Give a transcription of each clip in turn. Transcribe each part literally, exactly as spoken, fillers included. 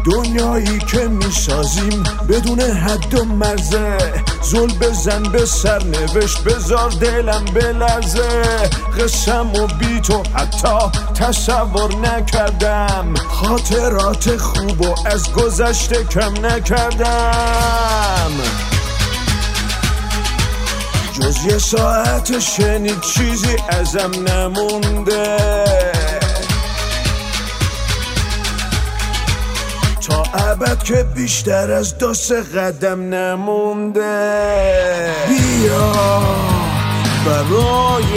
دنیایی که میسازیم بدون حد و مرزه، زل بزن به سرنوشت بذار دلم بلرزه. قسم و بی تو حتی تصور نکردم، خاطرات خوب و از گذشته کم نکردم. جز یه ساعت شنید چیزی ازم نمونده، تا ابد که بیشتر از دو سه قدم نمونده. بیا برای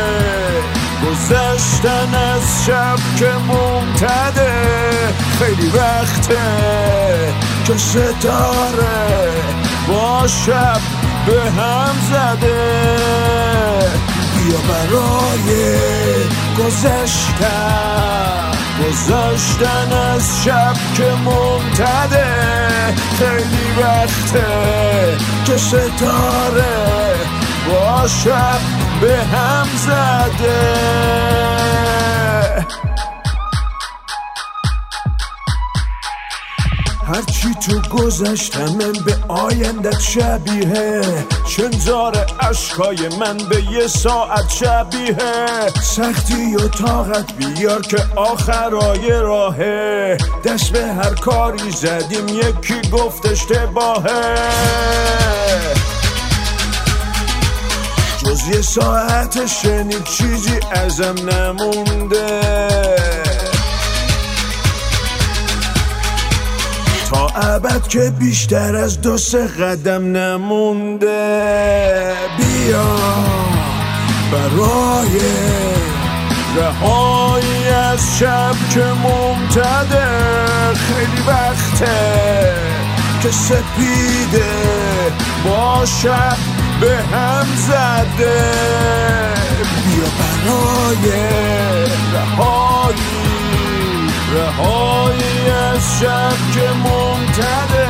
گذشتن از شب که ممتده، خیلی وقته که ستاره با شب به هم زده. بیا برای گذشتن گذشتن از شب که ممتده، خیلی وقته که ستاره با شب به هم زده. هرچی تو گذشتم به آیندت شبیه، شنزار عشقای من به یه ساعت شبیه. سختی و طاقت بیار که آخرای راهه، دست به هر کاری زدیم یکی گفت اشتباهه. جز یه ساعت شنید چیزی ازم نمونده، تا ابد که بیشتر از دو سه قدم نمونده. بیا برای رهایی از شب که ممتده، خیلی وقته که سپیده با شب به هم زده. بیا برای رهایی رهایی از شب که ممتده.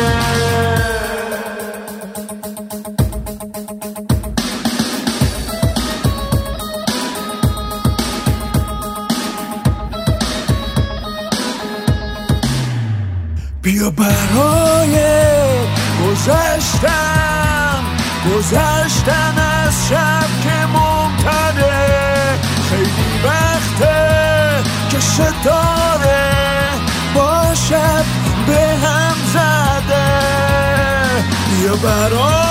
بیا برای گذشتن گذشتن از شب که ممتده، خیلی وقته که ستاره با شب به هم زده. بیا برای